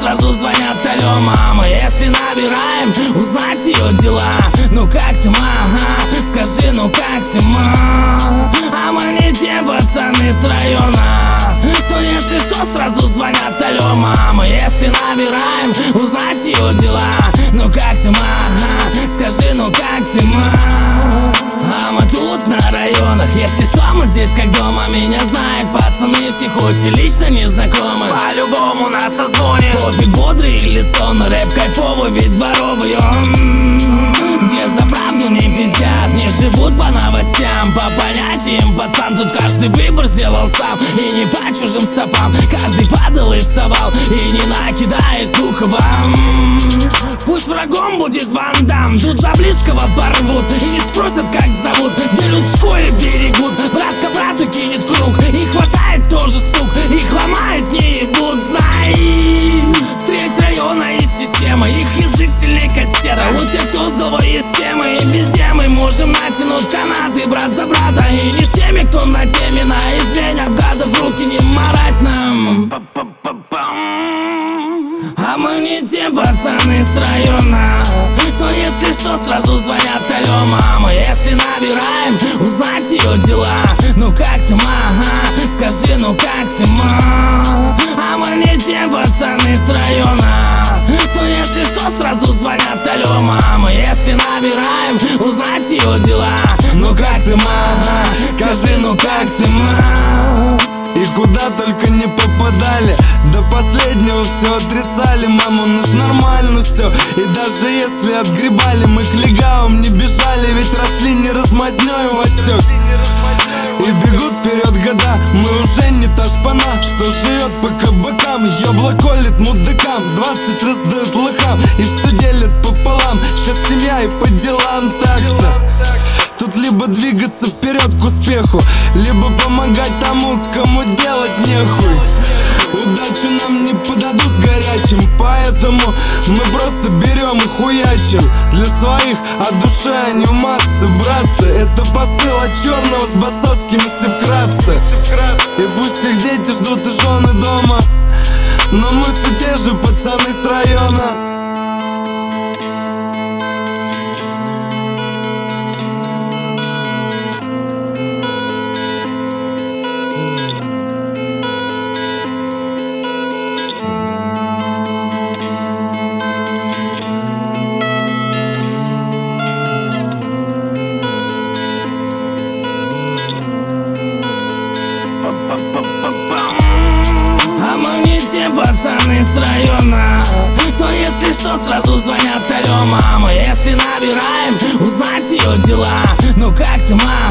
сразу звонят: алло, мама. Если набираем, узнать ее дела. Ну как ты, ага, скажи, ну как ты, а мы не те пацаны с района. То если что, сразу звонят: алло, мама. Если набираем, узнать ее дела. Ну как ты, ага, скажи, ну как ты, а мы тут на районах. Если что, мы здесь как дома. Меня знают пацаны все, хоть и лично не знакомы. По-любому нас созвонит. Пофиг, бодрый или сонный, рэп кайфовый, ведь дворовый он. Где за правду не пиздят, не живут по новостям. По понятиям, пацан, тут каждый выбор сделал сам. И не по чужим стопам, каждый падал и вставал. И не накидает ухо вам. Пусть врагом будет Ван Дам, тут за близкого порвут. И не спросят, как зовут, где людское берегут. Братка брату кинет круг, и хватает тоже сук. Их ломают, не ебут, знай. Треть района и система, их язык сильней кастета. У тех, кто с головой есть темы, и везде мы можем натянуть канаты брат за брата. И не с теми, кто на теме, на измене гадов руки не марать нам. А мы не те пацаны с района. То если что, сразу звонят: алло, мама. Если набираем, узнать ее дела. Ну как ты, ага, скажи, ну как ты, а мы не те пацаны с района. То если что, сразу звонят: алло, мама. Если набираем, узнать ее дела. Ну как ты, скажи, ну как ты, И куда только не попадали, до последнего все отрицали. Мама, у нас нормально все. И даже если отгребали, мы к легавым не бежали. Ведь росли не размазнёй Васек. И бегут вперед года, мы уже не та шпана, что живет по кабакам. Ёбло колет мудакам, 20 раздают лохам, и все делят пополам. Сейчас семья и по делам так-то. Тут либо двигаться вперед к успеху, либо помогать тому, кому делать нехуй. Удачу нам не подадут с горячим, поэтому мы просто берем и хуячим. Для своих от души, а не в массы, братцы. Это посыл от черного с басовским, если вкратце. И пусть их дети ждут и жены дома, но мы все те же пацаны с района. А мы не те пацаны с района. То если что, сразу звонят: алло, мама. Если набираем, узнать ее дела. Ну как ты,